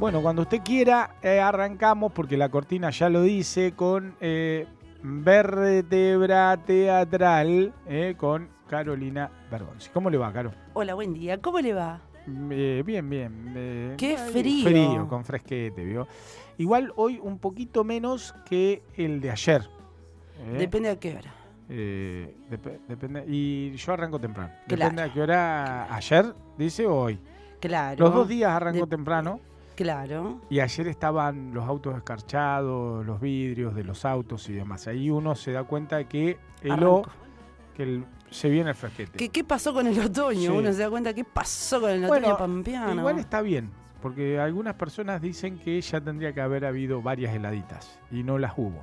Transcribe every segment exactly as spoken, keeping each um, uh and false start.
Bueno, cuando usted quiera, eh, arrancamos, porque la cortina ya lo dice, con eh, Vértebra Teatral, eh, con Carolina Bergonzi. ¿Cómo le va, Caro? Hola, buen día. ¿Cómo le va? Eh, bien, bien. Eh, ¡Qué eh, frío! Frío, con fresquete, ¿vio? Igual hoy un poquito menos que el de ayer. ¿eh? Depende a qué hora. Eh, dep- depende. Y yo arranco temprano. Claro. Depende a qué hora. ¿Ayer, dice, o hoy? Claro. Los dos días arrancó De- temprano. Claro. Y ayer estaban los autos escarchados, los vidrios de los autos y demás. Ahí uno se da cuenta que heló, Arrancó. que el- se viene el fresquete. ¿Qué, ¿Qué pasó con el otoño? Sí. Uno se da cuenta qué pasó con el Bueno, otoño pampeano. Igual está bien, porque algunas personas dicen que ya tendría que haber habido varias heladitas y no las hubo.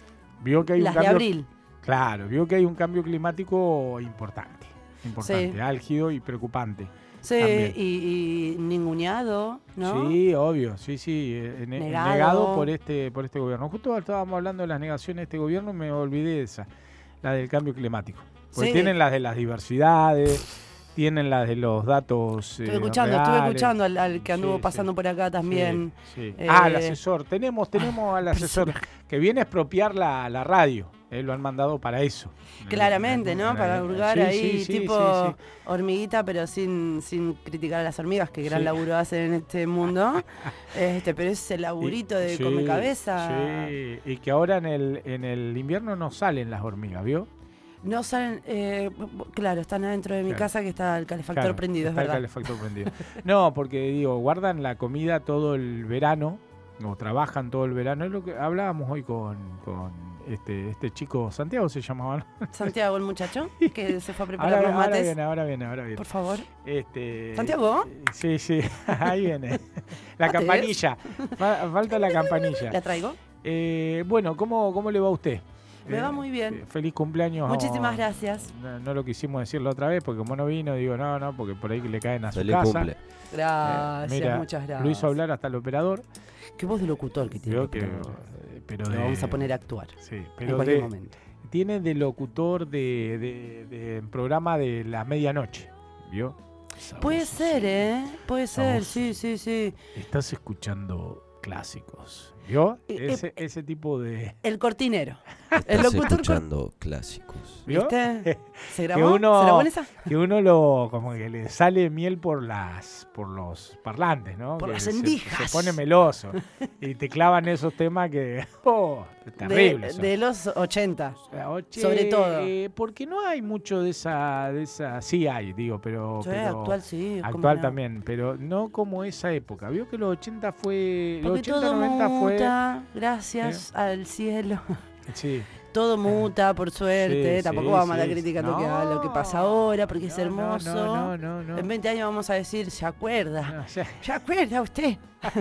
Vio que hay Las un de cambio, abril. Claro, vio que hay un cambio climático importante, importante, Sí. álgido y preocupante. Sí, También. y, y ninguneado, ¿no? Sí, obvio, sí, sí, eh, ne- Negado. negado por este por este gobierno. Justo estábamos hablando de las negaciones de este gobierno y me olvidé de esa, la del cambio climático. Porque Sí. tienen las de las diversidades, tienen las de los datos eh, Estuve escuchando, reales. estuve escuchando al, al que anduvo Sí, pasando sí. por acá también. Sí, sí. Eh, Ah, el asesor. Tenemos, tenemos al asesor personaje. que viene a expropiar la, la radio. Eh, lo han mandado para eso. Claramente, ¿no? Para hurgar Sí, ahí, sí, sí, tipo sí, sí. hormiguita, pero sin, sin criticar a las hormigas, que gran Sí. laburo hacen en este mundo. este, pero ese laburito de Sí, come cabeza. Sí, y que ahora en el, en el invierno no salen las hormigas, ¿vio? No salen, eh, claro, están adentro de mi Claro. casa que está el calefactor Claro, prendido, es está el verdad. calefactor prendido. No, porque digo, guardan la comida todo el verano, o trabajan todo el verano. Es lo que hablábamos hoy con, con este, este chico, Santiago se llamaba, ¿no? Santiago, el muchacho, que se fue a preparar Ahora, los ahora mates. viene, ahora viene, ahora viene. Por favor. Este, ¿Santiago? Sí, sí, ahí viene. La ¿Mates? campanilla, Fa- falta la campanilla. ¿La traigo? Eh, bueno, ¿cómo, ¿cómo le va a usted? Me Eh, va muy bien. eh, Feliz cumpleaños. Muchísimas Oh, gracias. No, no lo quisimos decir la otra vez porque como no vino, digo, no, no, porque por ahí le caen a su Feliz casa. cumple. Gracias, Eh, mira, muchas gracias. Lo hizo hablar hasta el operador. Qué voz de locutor que tiene. Creo el que, operador. eh, pero Lo de- vamos a poner a actuar Sí, en pero cualquier de- momento. tiene de locutor de, de, de programa de la medianoche, ¿vio? Esa Puede voz ser, así. ¿eh? Puede ser, voz. sí, sí, sí. Estás escuchando clásicos, ¿vio? Eh, Ese, eh, ese tipo de... El cortinero. El Estás locutor cor- escuchando clásicos. ¿Vio? ¿Viste? ¿Se Que grabó? uno- ¿Se grabó en esa? Que uno lo, como que le sale miel por las, por los parlantes, ¿no? Por Que las se- endijas. Se, pone meloso y te clavan esos temas que, oh, es terrible. De, eso. de los ochenta. O sea, oche, sobre todo. eh, porque no hay mucho de esa, de esa, sí hay, digo, pero, Sí, pero actual sí. ¿cómo actual no? también, pero no como esa época. Vio que los ochenta fue, los Porque ochenta, todo noventa fue, muta, gracias al cielo. sí, Todo muta, por suerte. Sí, Tampoco sí, vamos a sí. andar criticando No, que, ah, lo que pasa ahora, porque es no, hermoso. No, no, no, no. En veinte años vamos a decir, ¿se acuerda? No, o sea, ¿Se acuerda usted?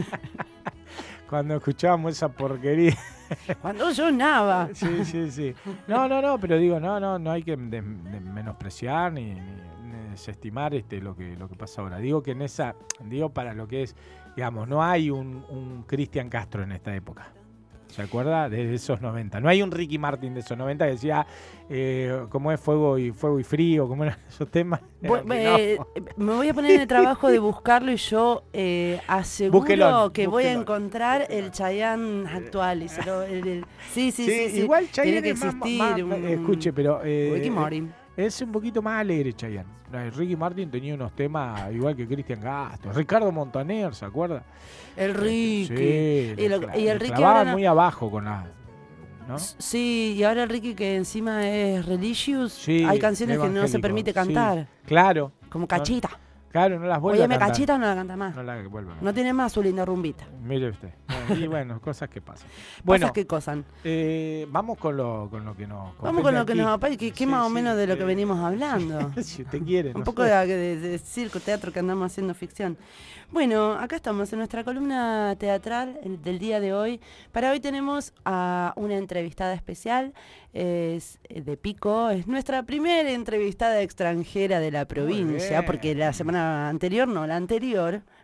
cuando escuchábamos esa porquería. Cuando sonaba. Sí, sí, sí. No, no, no, pero digo, no, no, no hay que de- de menospreciar ni, ni- ni desestimar este lo que lo que pasa ahora. Digo que en esa, digo para lo que es, digamos, no hay un, un Cristian Castro en esta época. ¿Se acuerda? De esos noventa. No hay un Ricky Martin de esos noventa que decía eh, cómo es fuego y fuego y frío, cómo eran esos temas. Bu- Era eh, que me voy a poner en el trabajo de buscarlo y yo eh, aseguro Búsquelo, que voy a búsquelo. encontrar el Chayanne actual. Y se lo- el- el- sí, sí, sí, sí. igual Tiene Chayanne que es más, existir más- un- escuche, pero eh, Ricky Martin. es un poquito más alegre Chayanne. No, Ricky Martin tenía unos temas igual que Cristian Castro. Ricardo Montaner, ¿se acuerda? El Ricky. Sí, y, lo- le cla- y el le Ricky clavaban ahora no- muy abajo con la... ¿no? Sí, y ahora el Ricky que encima es religious, Sí, hay canciones que no se evangélico, permite sí. cantar, Claro, como Cachita. claro, no las vuelve Oye, a me cantar. Cachita no la canta más. No la vuelve a cantar. No tiene más su linda rumbita. Mire usted. Bueno, y bueno, cosas que pasan. Bueno, Cosas que cosan. eh, vamos con lo, con lo que nos Vamos con lo que compete nos aquí. aparece, que, que Sí, más o sí, menos de lo que eh, venimos hablando. Si usted quiere. Un no poco sé. de, de- de circo, teatro que andamos haciendo ficción. Bueno, acá estamos en nuestra columna teatral el- del día de hoy. Para hoy tenemos a una entrevistada especial, es eh, de Pico, es nuestra primera entrevistada extranjera de la provincia, bien. porque la semana anterior, no, la anterior,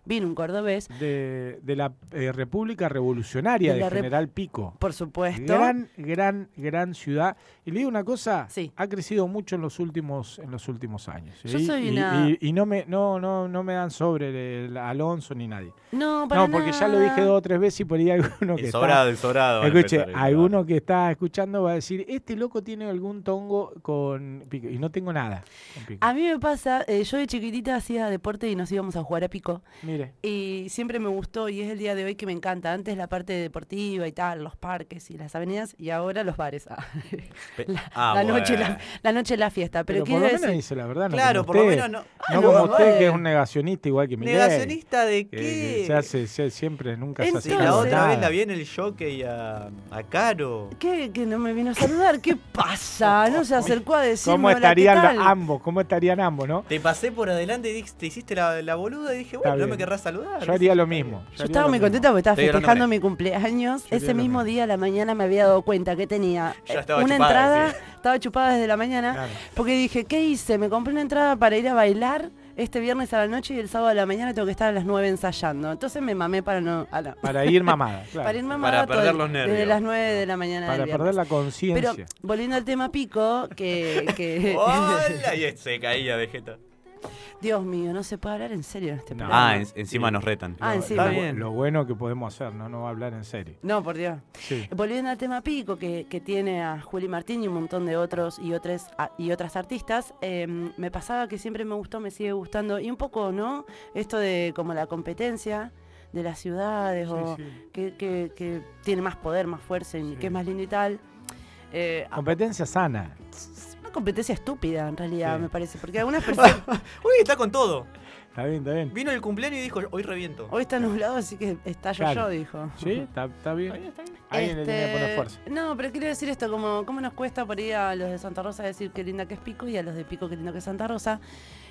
vino un cordobés. De, de la eh, República Revolucionaria de, De la General Rep- Pico. Por supuesto. Gran, gran, gran ciudad. Y le digo una cosa, Sí. ha crecido mucho en los últimos, en los últimos años. Yo Y- soy y, una- y- y no me, no, no, no me dan sobre el Alonso ni nadie. No, para No, porque ya lo dije dos o tres veces y por ahí alguno que El está. sobrado, el sobrado. va a Escuche, empezar, alguno que está escuchando va a decir, este loco tiene algún tongo con Pico. Y no tengo nada con Pico. A mí me pasa, eh, yo de chiquitita hacía deporte y nos íbamos a jugar a pico. Mire. Y siempre me gustó y es el día de hoy que me encanta. Antes la parte deportiva y tal, los parques y las avenidas y ahora los bares. Ah, Pe- la, ah, la bueno. noche, la, la noche la fiesta. Pero, Pero, por quiero lo menos decir, dice la verdad. No Claro, como por lo usted. menos no. Ah, No no, como usted, bueno. que es un negacionista igual que Milei. ¿Negacionista de Que, qué? que se hace se- siempre, nunca se hace Sí, Entonces- la cargo de otra nada. vez la vi en el jockey a, a Caro. ¿qué? Que no me vino a saludar. ¿Qué pasa? No se acercó a decirme ¿Cómo hola, ¿qué estarían tal? los- ambos? ¿Cómo estarían ambos, no? Te pasé por adelante y di- te hiciste la, la boluda y dije, Está bueno, no bien. me querrás saludar. Yo haría lo mismo. Yo estaba muy contenta porque estaba Estoy hablando festejando con mi cumpleaños. Yo haría Ese lo mismo mismo. día a la mañana me había dado cuenta que tenía Ya eh, estaba una chupada, entrada, sí. estaba chupada desde la mañana, Claro. porque dije, ¿qué hice? Me compré una entrada para ir a bailar este viernes a la noche y el sábado a la mañana tengo que estar a las nueve ensayando. Entonces me mamé para no... a la- Para ir mamada, claro. para ir mamada Para perder todo el- los nervios. desde las nueve de la mañana Para del perder viernes. la Pero conciencia. volviendo al tema pico, que... que ¡Hola! Y se caía de jeta. Dios mío, no se puede hablar en serio en este No. programa. Ah, en- encima Sí. nos retan. Ah, Lo- encima. lo, Está bien. lo bueno que podemos hacer, no no va a hablar en serio. No, por Dios. Sí. Volviendo al tema Pico, que, que tiene a Juli Martín y un montón de otros y otras y otras artistas, eh, me pasaba que siempre me gustó, me sigue gustando, y un poco, ¿no? Esto de como la competencia de las ciudades, o Sí, sí. Que, que, que tiene más poder, más fuerza y Sí. que es más lindo y tal. Eh, a- Competencia sana. es una competencia estúpida, en realidad, Sí. me parece, porque algunas personas... Uy, está con todo. Está bien, está bien. Vino el cumpleaños y dijo, hoy reviento. Hoy está nublado, así que estallo Claro. yo, dijo. Sí, está, está bien. Alguien le Este, tiene que poner fuerza. No, pero quiero decir esto, como cómo nos cuesta por ahí a los de Santa Rosa decir qué linda que es Pico y a los de Pico qué lindo que es Santa Rosa.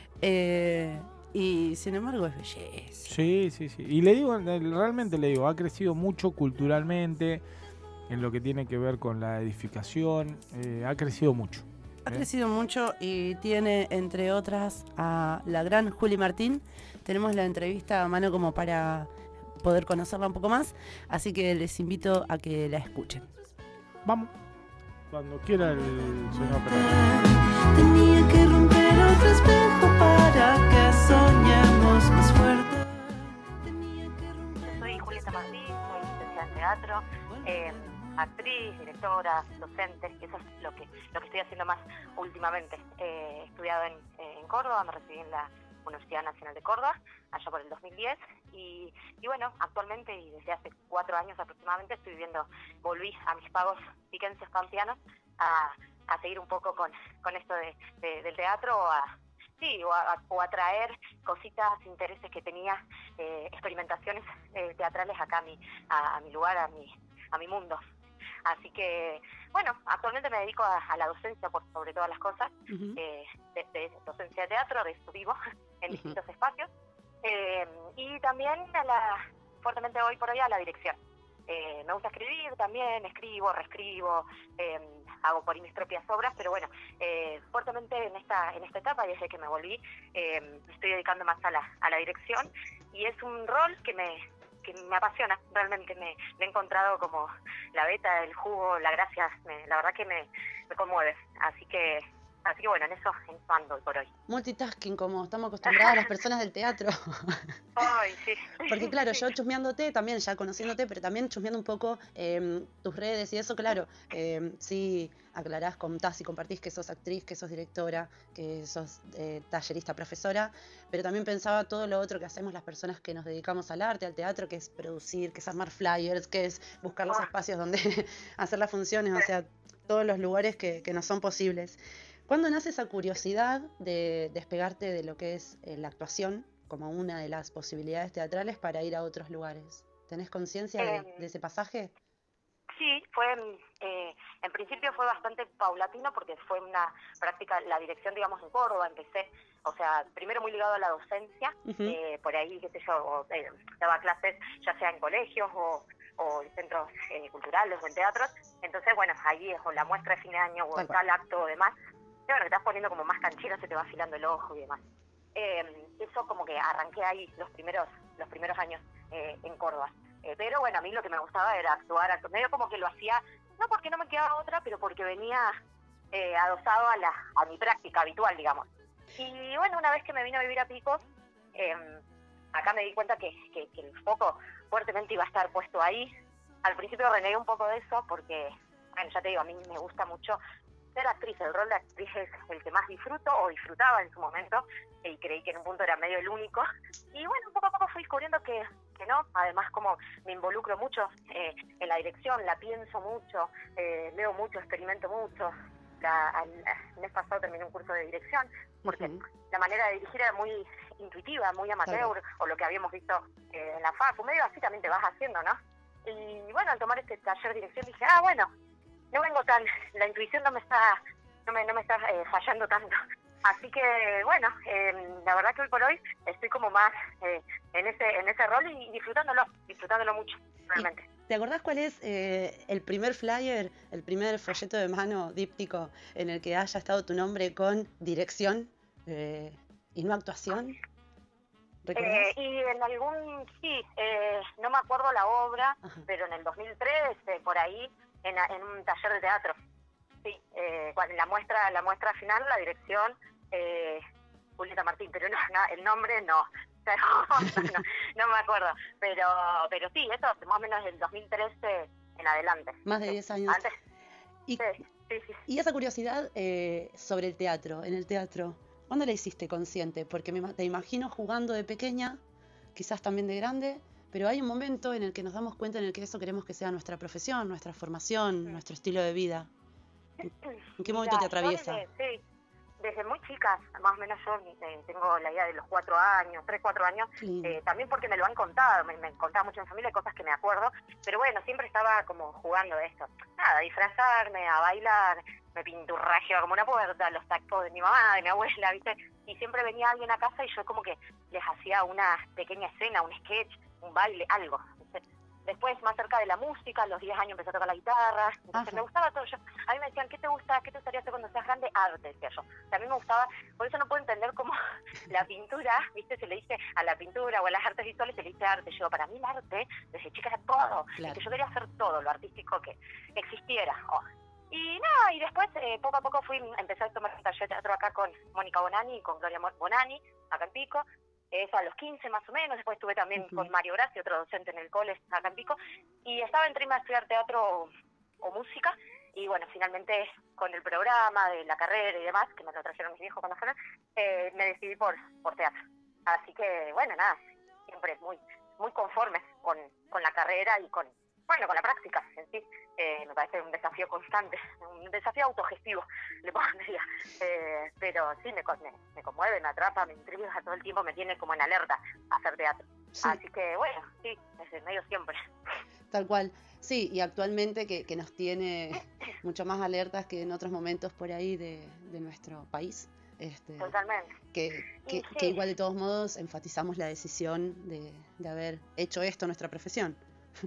Eh, y sin embargo es belleza. Sí, sí, sí. Y le digo, eh, realmente le digo, ha crecido mucho culturalmente en lo que tiene que ver con la edificación. eh, ha crecido mucho. Ha ¿eh? crecido mucho y tiene, entre otras, a la gran Juli Martín. Tenemos la entrevista a mano como para poder conocerla un poco más, así que les invito a que la escuchen. Vamos. Cuando quiera el señor operador. Tenía que romper otro espejo para que soñemos más fuerte. Tenía que romper. Soy Julieta Martín, soy licenciada en teatro, eh, actriz, directora, docente, y eso es lo que lo que estoy haciendo más últimamente. Eh, he estudiado en, en Córdoba, me recibí en la Universidad Nacional de Córdoba, allá por el dos mil diez, y, y bueno, actualmente y desde hace cuatro años aproximadamente estoy viviendo, volví a mis pagos piquenses pampeanos a, a seguir un poco con, con esto de, de- del teatro, o a, sí, o a, o a traer cositas, intereses que tenía, eh, experimentaciones eh, teatrales acá a mi, a, a mi lugar, a mi, a mi mundo. Así que, bueno, actualmente me dedico a, a la docencia por sobre todas las cosas, Ujú. eh, de, de docencia de teatro, de eso vivo en Ujú. distintos espacios, eh, y también a la, fuertemente hoy por hoy a la dirección. Eh, me gusta escribir también, escribo, reescribo, eh, hago por ahí mis propias obras, pero bueno, eh, fuertemente en esta en esta etapa, desde que me volví, eh, me estoy dedicando más a la, a la dirección, y es un rol que me que me apasiona, realmente me, me he encontrado como la beta, el jugo, la gracia, me- la verdad que me, me conmueve, así que así que bueno, en eso, en eso ando hoy por hoy. Multitasking, como estamos acostumbradas las personas del teatro. Ay, sí. Porque claro, yo chusmeándote también, ya conociéndote, pero también chusmeando un poco eh, tus redes y eso, claro, eh, sí aclarás, contás y compartís que sos actriz, que sos directora, que sos eh, tallerista, profesora, pero también pensaba todo lo otro que hacemos las personas que nos dedicamos al arte, al teatro, que es producir, que es armar flyers, que es buscar los Ah. espacios donde hacer las funciones, o sea, todos los lugares que, que nos son posibles. ¿Cuándo nace esa curiosidad de despegarte de lo que es eh, la actuación como una de las posibilidades teatrales para ir a otros lugares? ¿Tenés conciencia de, Eh, de ese pasaje? Sí, fue, eh, en principio fue bastante paulatino porque fue una práctica, la dirección, digamos, en Córdoba, empecé, o sea, primero muy ligado a la docencia, Ujú. eh, por ahí, qué sé yo, o, eh, daba clases ya sea en colegios o, o en centros eh, culturales o en teatros, entonces, bueno, ahí es o la muestra de fin de año o Tal en cual. tal acto o demás, y bueno, te vas poniendo como más canchera, se te va afilando el ojo y demás. Eh, eso como que arranqué ahí los primeros los primeros años eh, en Córdoba. Eh, pero bueno, a mí lo que me gustaba era actuar, actuar, medio como que lo hacía, no porque no me quedaba otra, pero porque venía eh, adosado a, la, a mi práctica habitual, digamos. Y bueno, una vez que me vine a vivir a Pico, eh, acá me di cuenta que, que, que el foco fuertemente iba a estar puesto ahí. Al principio renegué un poco de eso porque, bueno, ya te digo, a mí me gusta mucho ser actriz. El rol de actriz es el que más disfruto o disfrutaba en su momento y creí que en un punto era medio el único. Y bueno, poco a poco fui descubriendo que, que no. Además, como me involucro mucho eh, en la dirección, la pienso mucho, eh, leo mucho, experimento mucho. La, al, el mes pasado terminé un curso de dirección porque uh-huh. la manera de dirigir era muy intuitiva, muy amateur, claro. o lo que habíamos visto eh, en la facu, medio así también te vas haciendo, ¿no? Y bueno, al tomar este taller de dirección dije, ah, bueno, no vengo tan, la intuición no me está, no me, no me está eh, fallando tanto. Así que bueno, eh, la verdad que hoy por hoy estoy como más eh, en ese en ese rol y disfrutándolo, disfrutándolo mucho, realmente. ¿Te acordás cuál es eh, el primer flyer, el primer folleto de mano díptico en el que haya estado tu nombre con dirección eh, y no actuación? Eh, y en algún, sí, eh, no me acuerdo la obra, ajá. pero en el dos mil tres, eh, por ahí, en, en un taller de teatro. Sí, eh, la muestra la muestra final, la dirección, eh, Julieta Martín, pero no, no, el nombre no. No, no, no me acuerdo, pero pero sí, eso más o menos del dos mil trece en adelante. Más de sí. diez años. Antes, y, sí, sí, sí. y esa curiosidad eh, sobre el teatro, en el teatro, ¿cuándo la hiciste consciente? Porque me, te imagino jugando de pequeña, quizás también de grande, pero hay un momento en el que nos damos cuenta en el que eso queremos que sea nuestra profesión, nuestra formación, sí. nuestro estilo de vida. ¿En qué momento Mira, te atraviesa? Desde, sí, desde muy chica, más o menos yo eh, tengo la idea de los cuatro años, tres, cuatro años, eh, también porque me lo han contado, me, me contaba mucho en familia, cosas que me acuerdo, pero bueno, siempre estaba como jugando de esto. Nada, a disfrazarme, a bailar, me pinturrajeaba como una puerta, los tacos de mi mamá, de mi abuela, ¿viste? Y siempre venía alguien a casa y yo como que les hacía una pequeña escena, un sketch, un baile, algo, ¿viste? Después, más cerca de la música, a los diez años empecé a tocar la guitarra, entonces Ajá. me gustaba todo. Yo, a mí me decían, ¿qué te gusta? ¿Qué te gustaría hacer cuando seas grande? Arte, decía yo. O sea, a mí me gustaba, por eso no puedo entender cómo la pintura, ¿viste? Se le dice a la pintura o a las artes visuales se le dice arte. Yo, para mí el arte, desde chica era todo. Claro. Que yo quería hacer todo, lo artístico que existiera. Oh. Y nada, y después, eh, poco a poco fui, empecé a tomar un taller de teatro acá con Mónica Bonani y con Gloria Bonani, acá en Pico. Eso a los quince más o menos, después estuve también uh-huh. con Mario Graci, otro docente en el cole acá en Pico, y estaba entre a estudiar teatro o, o música, y bueno, finalmente con el programa de la carrera y demás, que me lo trajeron mis viejos cuando fueron, eh, me decidí por, por teatro. Así que bueno, nada, siempre muy muy conforme con, con la carrera y con, bueno, con la práctica en sí. Eh, me parece un desafío constante, un desafío autogestivo, le pondría. Eh, pero sí, me, me, me conmueve, me atrapa, me intriga todo el tiempo, me tiene como en alerta a hacer teatro. Sí. Así que bueno, sí, desde el medio siempre. Tal cual. Sí, y actualmente que, que nos tiene mucho más alertas que en otros momentos por ahí de, de nuestro país. Este, Totalmente. Que, que, sí. que igual de todos modos enfatizamos la decisión de, de haber hecho esto nuestra profesión.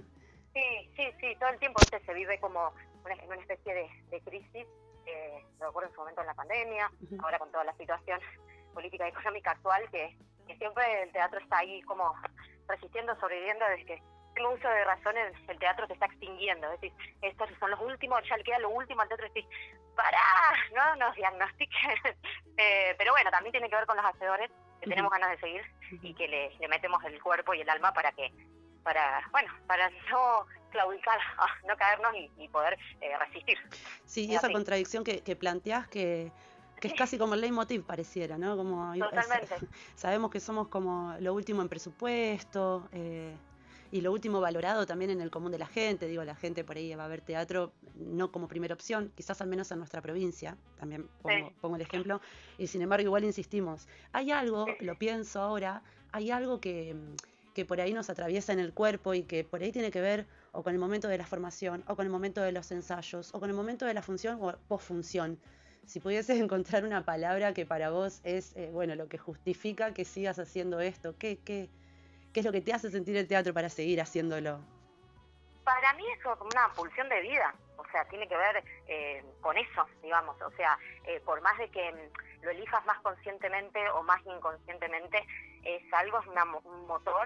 Sí, sí, sí, todo el tiempo ¿viste? Se vive como una, en una especie de, de crisis, eh, lo recuerdo en su momento en la pandemia, uh-huh. ahora con toda la situación política y económica actual, que, que siempre el teatro está ahí como resistiendo, sobreviviendo, desde que tengo uso de razón, el, el teatro se está extinguiendo, es decir, estos son los últimos, ya le queda lo último al teatro, es decir, ¡pará! No nos diagnostiquen, eh, pero bueno, también tiene que ver con los hacedores, que uh-huh. tenemos ganas de seguir uh-huh. y que le, le metemos el cuerpo y el alma para que para bueno para no claudicar, no caernos y, y poder eh, resistir. Sí, y esa así. Contradicción que, que planteás que, que es casi como el leitmotiv pareciera, ¿no? Como Totalmente. Es, sabemos que somos como lo último en presupuesto eh, y lo último valorado también en el común de la gente. Digo, la gente por ahí va a ver teatro no como primera opción, quizás al menos en nuestra provincia, también pongo, sí. pongo el ejemplo, y sin embargo igual insistimos. Hay algo, sí. lo pienso ahora, hay algo que que por ahí nos atraviesa en el cuerpo y que por ahí tiene que ver o con el momento de la formación, o con el momento de los ensayos, o con el momento de la función o posfunción. Si pudieses encontrar una palabra que para vos es, eh, bueno, lo que justifica que sigas haciendo esto, ¿qué, qué, ¿qué es lo que te hace sentir el teatro para seguir haciéndolo? Para mí es como una pulsión de vida, o sea, tiene que ver eh, con eso, digamos, o sea, eh, por más de que mm, lo elijas más conscientemente o más inconscientemente, es algo, es una, un motor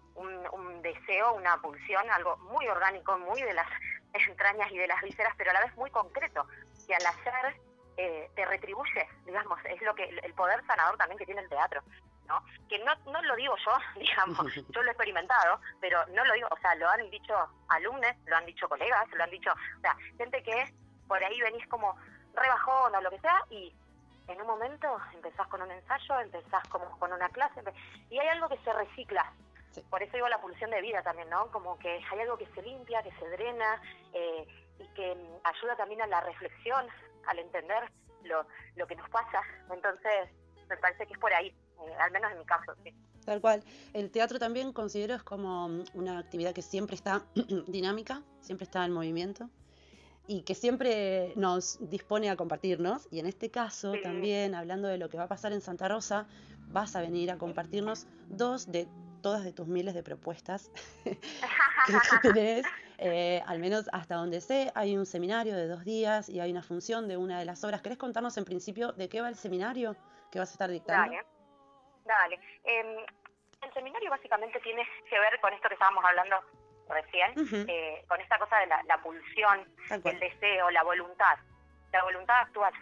un, un deseo, una pulsión, algo muy orgánico, muy de las entrañas y de las vísceras, pero a la vez muy concreto, que al hacer eh, te retribuye, digamos, es lo que el poder sanador también que tiene el teatro, ¿no? Que no, no lo digo yo, digamos, yo lo he experimentado, pero no lo digo, o sea, lo han dicho alumnos, lo han dicho colegas, lo han dicho, o sea, gente que por ahí venís como rebajón o lo que sea, y en un momento empezás con un ensayo, empezás como con una clase, y hay algo que se recicla. Sí. Por eso digo la pulsión de vida también, ¿no? Como que hay algo que se limpia, que se drena, eh, y que ayuda también a la reflexión, al entender lo, lo que nos pasa. Entonces, me parece que es por ahí, eh, al menos en mi caso, sí. Tal cual. El teatro también considero es como una actividad que siempre está dinámica, siempre está en movimiento y que siempre nos dispone a compartirnos. Y en este caso sí. También, hablando de lo que va a pasar en Santa Rosa, vas a venir a compartirnos dos de todas de tus miles de propuestas que, que tenés, eh, al menos hasta donde sé, hay un seminario de dos días y hay una función de una de las obras. ¿Querés contarnos en principio de qué va el seminario que vas a estar dictando? Dale, dale. Eh, el seminario básicamente tiene que ver con esto que estábamos hablando recién, uh-huh. eh, con esta cosa de la, la pulsión, el deseo, la voluntad, la voluntad de actuar,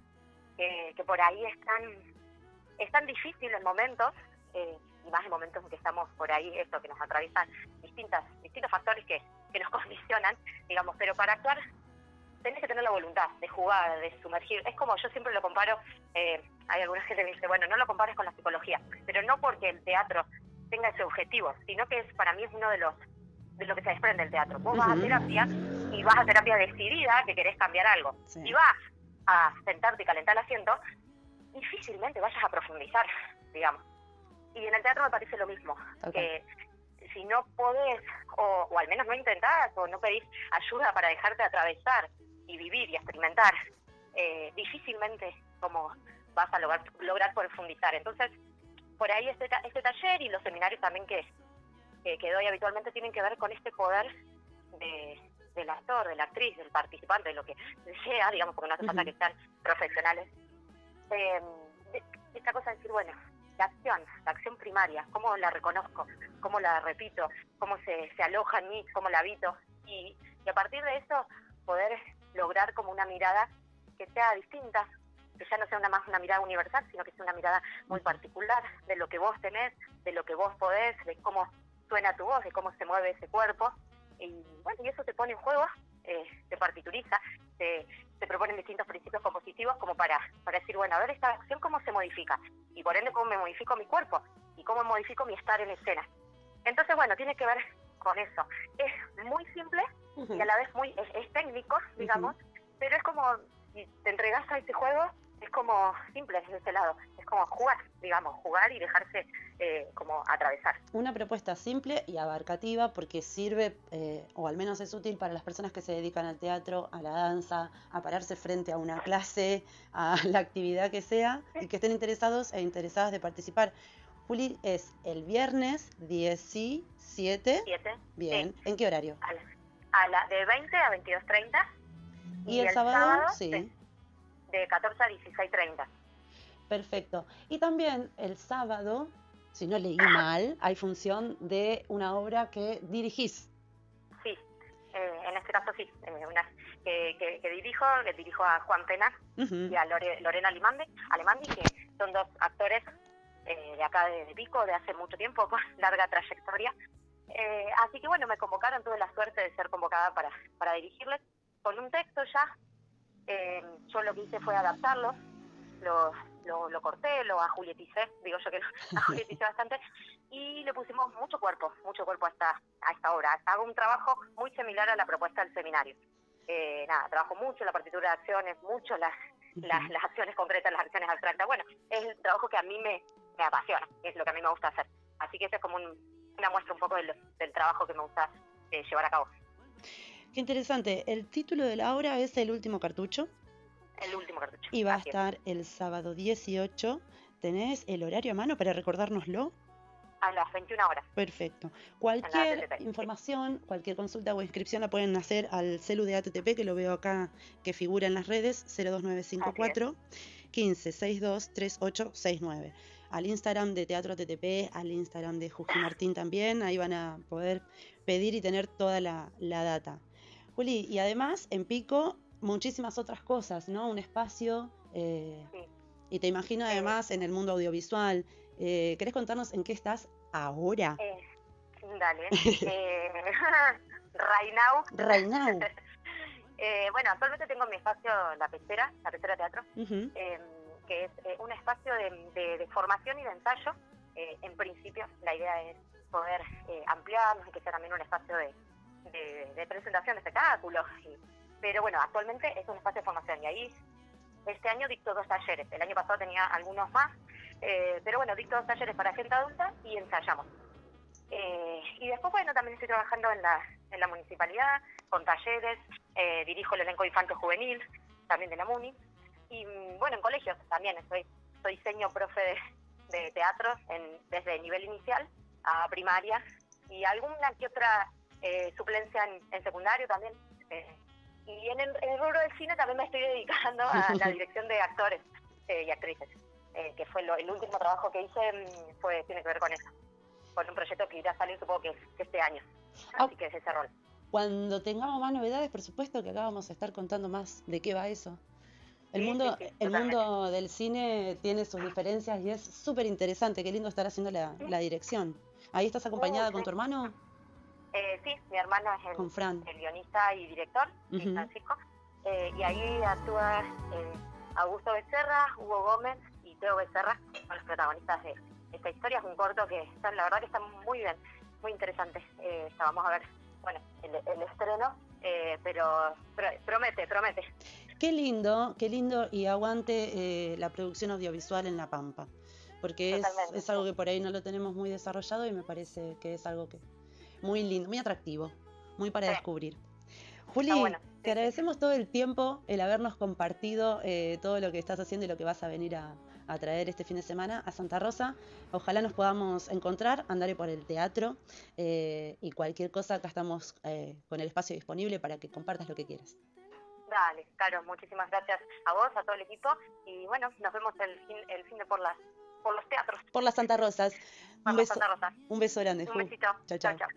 eh, que por ahí es tan, es tan difícil en momentos, eh, y más en momentos en que estamos por ahí, esto que nos atraviesan distintas, distintos factores que, que nos condicionan, digamos, pero para actuar tenés que tener la voluntad de jugar, de sumergir. Es como yo siempre lo comparo, eh, hay alguna gente que me dice, bueno, no lo compares con la psicología, pero no porque el teatro tenga ese objetivo, sino que es, para mí es uno de los de lo que se desprende del teatro. Vos vas a terapia y vas a terapia decidida que querés cambiar algo. Sí. Y vas a sentarte y calentar el asiento, difícilmente vayas a profundizar, digamos. Y en el teatro me parece lo mismo, okay. Que si no podés, o, o al menos no intentás, o no pedís ayuda para dejarte atravesar y vivir y experimentar, eh, difícilmente como vas a lograr, lograr profundizar. Entonces, por ahí este, este taller y los seminarios también que, que, que doy habitualmente tienen que ver con este poder de, del actor, de la actriz, del participante, de lo que sea, digamos, porque no hace falta uh-huh. que sean profesionales. Eh, esta cosa de decir, bueno, la acción, la acción primaria, cómo la reconozco, cómo la repito, cómo se, se aloja en mí, cómo la habito, y, y a partir de eso poder lograr como una mirada que sea distinta, que ya no sea una más una mirada universal, sino que sea una mirada muy particular de lo que vos tenés, de lo que vos podés, de cómo suena tu voz, de cómo se mueve ese cuerpo, y bueno, y eso te pone en juego, eh, te partituriza, te, te proponen distintos principios compositivos como para, para decir, bueno, a ver esta acción cómo se modifica, y por ende cómo me modifico mi cuerpo, y cómo modifico mi estar en escena. Entonces, bueno, tiene que ver con eso. Es muy simple uh-huh. y a la vez muy es, es técnico, digamos, uh-huh. pero es como, si te entregas a este juego, es como simple desde ese lado, es como jugar, digamos, jugar y dejarse eh, como atravesar. Una propuesta simple y abarcativa porque sirve, eh, o al menos es útil para las personas que se dedican al teatro, a la danza, a pararse frente a una clase, a la actividad que sea, y que estén interesados e interesadas de participar. Juli, es el viernes diecisiete. Siete. Bien. Sí. ¿En qué horario? A la, a la de veinte a veintidós treinta. ¿Y, y el, el sábado? sábado sí. De, de catorce a dieciséis treinta. Perfecto. Y también el sábado, si no leí mal, hay función de una obra que dirigís. Sí, eh, en este caso sí, eh, una que, que, que dirijo, que dirijo a Juan Pena uh-huh. y a Lore, Lorena Alemandi, Alemandi, que son dos actores eh, de acá de, de Pico, de hace mucho tiempo, con larga trayectoria. Eh, así que bueno, me convocaron, tuve la suerte de ser convocada para, para dirigirles con un texto ya. Eh, yo lo que hice fue adaptarlo, lo, lo, lo corté, lo ajulieticé, digo yo que lo ajulieticé bastante, y le pusimos mucho cuerpo, mucho cuerpo a esta, a esta obra. Hago un trabajo muy similar a la propuesta del seminario. Eh, nada, trabajo mucho la partitura de acciones, mucho las, las, las acciones concretas, las acciones abstractas. Bueno, es el trabajo que a mí me, me apasiona, es lo que a mí me gusta hacer. Así que esa es como un, una muestra un poco del, del trabajo que me gusta eh, llevar a cabo. Qué interesante. El título de la obra es El último cartucho. El último cartucho. Y va a estar el sábado dieciocho. ¿Tenés el horario a mano para recordárnoslo? A las veintiuna horas. Perfecto. Cualquier información, cualquier consulta o inscripción la pueden hacer al celu de A T T P, que lo veo acá que figura en las redes, cero dos nueve cinco cuatro. quince sesenta y dos treinta y ocho sesenta y nueve. Al Instagram de Teatro T T P, al Instagram de Juji Martín también, ahí van a poder pedir y tener toda la, la data. Juli, y además en Pico muchísimas otras cosas, ¿no? Un espacio, eh, Sí. y te imagino además en el mundo audiovisual. Eh, ¿Querés contarnos en qué estás ahora? Eh, dale. eh, right now. Right now. Eh, bueno, actualmente tengo mi espacio La Pecera, La Pecera Teatro, Ujú. eh, que es eh, un espacio de, de- de formación y de ensayo. Eh, en principio, la idea es poder eh, ampliarnos y que sea también un espacio de, de- de presentación de espectáculos. Y- pero bueno, actualmente es un espacio de formación y ahí este año dicto dos talleres. El año pasado tenía algunos más, eh, pero bueno, dicto dos talleres para gente adulta y ensayamos. Eh, y después, bueno, también estoy trabajando en la, en la municipalidad, con talleres, eh, dirijo el elenco infanto juvenil, también de la MUNI, y mm, bueno, en colegios también, soy, soy seño profe de, de teatro en, desde nivel inicial a primaria, y alguna que otra eh, suplencia en, en secundario también. Eh, y en el, en el rubro del cine también me estoy dedicando a la dirección de actores eh, y actrices, eh, que fue lo, el último trabajo que hice, mm, fue tiene que ver con eso, con un proyecto que irá a salir supongo que, que este año, así Ah. que es ese rol. Cuando tengamos más novedades, por supuesto que acá vamos a estar contando más de qué va eso. El Sí, mundo, sí, sí, el totalmente. mundo del cine tiene sus diferencias y es súper interesante. Qué lindo estar haciendo la, la dirección. ¿Ahí estás acompañada Sí, con sí. tu hermano? Eh, sí, mi hermano es el, Con Fran. el guionista y director, Ujú. Francisco, eh, y ahí actúa eh, Augusto Becerra, Hugo Gómez y Teo Becerra, son los protagonistas de esta historia. Es un corto que están, la verdad que está muy bien, muy interesante. Eh, ya vamos a ver, bueno, el, el estreno, eh, pero, pero promete, promete. Qué lindo, qué lindo y aguante eh, la producción audiovisual en La Pampa. Porque es, Totalmente, es algo sí. que por ahí no lo tenemos muy desarrollado y me parece que es algo que muy lindo, muy atractivo, muy para Sí. descubrir. Juli, Está bueno, sí, te sí. agradecemos todo el tiempo, el habernos compartido eh, todo lo que estás haciendo y lo que vas a venir a, a traer este fin de semana a Santa Rosa. Ojalá nos podamos encontrar, andaré por el teatro eh, y cualquier cosa, acá estamos eh, con el espacio disponible para que compartas lo que quieras. Dale, claro, muchísimas gracias a vos, a todo el equipo, y bueno, nos vemos el fin, el fin de por las por los teatros, Por las Santa Rosas. por Un la beso, Santa Rosa. un beso grande, Un Ju. besito. Chao, chao. chao.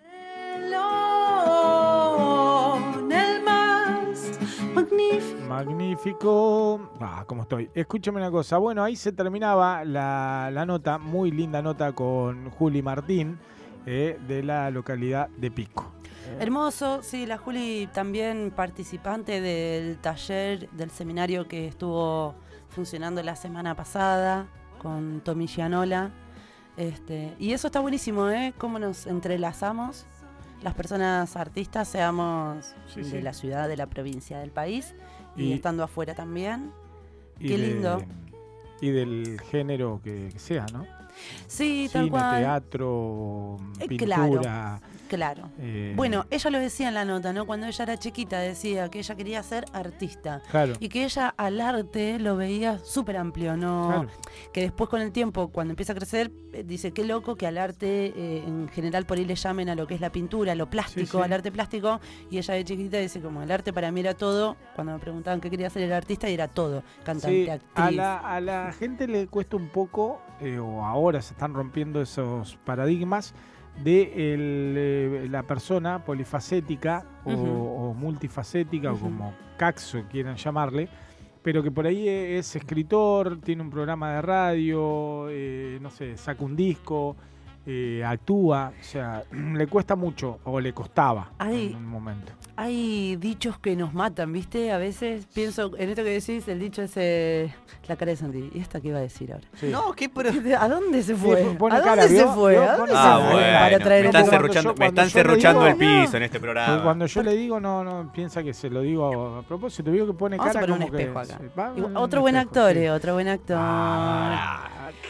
Melón, el más magnífico. Magnífico. Ah, ¿cómo estoy? Escúchame una cosa. Bueno, ahí se terminaba la, la nota, muy linda nota con Juli Martín, eh, de la localidad de Pico. Hermoso, sí, la Juli también participante del taller, del seminario que estuvo funcionando la semana pasada con Tommy Gianola. Este, y eso está buenísimo, ¿eh? Cómo nos entrelazamos las personas artistas, seamos Sí, de sí. la ciudad, de la provincia, del país, y, Y- estando afuera también. Y Qué de- lindo. Y del género que, que sea, ¿no? Sí, tal Cine, cual. teatro, Eh, pintura. Claro. eh, Bueno, ella lo decía en la nota, ¿no? Cuando ella era chiquita decía que ella quería ser artista. claro. Y que ella al arte lo veía súper amplio, ¿no? Claro. Que después con el tiempo, cuando empieza a crecer, eh, dice, qué loco que al arte, eh, en general por ahí le llamen a lo que es la pintura, lo plástico, Sí, sí. al arte plástico. Y ella de chiquita dice, como el arte para mí era todo, cuando me preguntaban qué quería ser el artista, y era todo, cantante, Sí, actriz. a la, a la gente le cuesta un poco, eh, o ahora se están rompiendo esos paradigmas, de el, eh, la persona polifacética o, Ujú. o multifacética, Ujú. o como Caxo quieran llamarle, pero que por ahí es escritor, tiene un programa de radio, eh, no sé, saca un disco, eh, actúa, o sea, le cuesta mucho, o le costaba Ay. en un momento. Hay dichos que nos matan, ¿viste? A veces pienso en esto que decís, el dicho es eh, la cara de Santi. ¿Y esta qué iba a decir ahora? Sí. No, qué pero... ¿A dónde se Sí, fue? pone ¿A dónde cara, se ¿vio? fue? ¿Vio? ¿A dónde Pone se Ah, cara. fue? bueno, Para traer me el están cuando tema. yo- serruchando, me cuando están yo le serruchando digo- el piso No. en este Porque programa. cuando yo le digo, no, no, piensa que se lo digo a propósito. Digo que pone Vamos a cara poner un como que espejo acá. se- va, Igual, un otro buen espejo, actor, sí. eh, otro buen actor. Ah,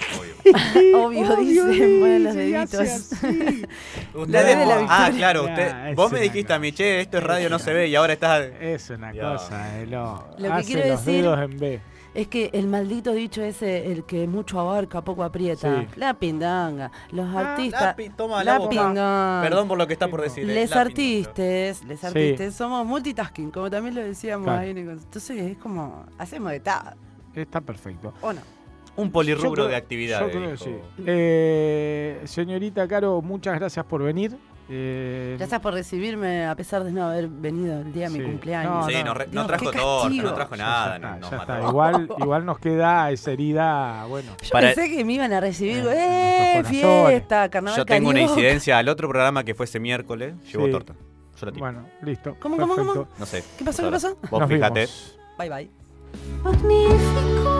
Obvio, dicen, mueven los dice, y hace deditos. así. Ustedes, de la ah, victoria. claro, Ya, usted, es vos me una dijiste a mí, cosa. che, esto es radio, no se ve, y ahora estás... Es una Dios. cosa, eh, lo, Lo que hace quiero los decir- dedos en B. Es que el maldito dicho ese, el que mucho abarca, poco aprieta. Sí. La pindanga. Los Ah, artistas. La pi- toma la la boca. pindanga. Perdón por lo que está por decir. eh, Les la artistas, les Sí. artistas, somos multitasking, como también lo decíamos Claro. ahí. Nico. Entonces es como, hacemos de todo. está perfecto. ¿O no? Un polirrubro Yo creo- de actividades. Yo creo que dijo. sí. Eh, señorita Caro, muchas gracias por venir. Eh, Gracias por recibirme a pesar de no haber venido el día de Sí. mi cumpleaños. No, Sí, no. no, re- no Dios, trajo qué torta, castigo. no trajo ya nada. está, no, no ya mató. está. Igual, igual nos queda esa herida, bueno. Yo Para- pensé que me iban a recibir, Eh, ¡eh! nuestros corazones. Fiesta, carnaval Yo tengo una carioca. incidencia al otro programa que fue ese miércoles. Llevó Sí. torta. Yo la tengo. Bueno, listo. ¿Cómo, cómo, cómo? perfecto. No sé. ¿Qué pasó? ¿Qué pasó? Vos Nos fíjate. vimos. Bye, bye. Magnífico.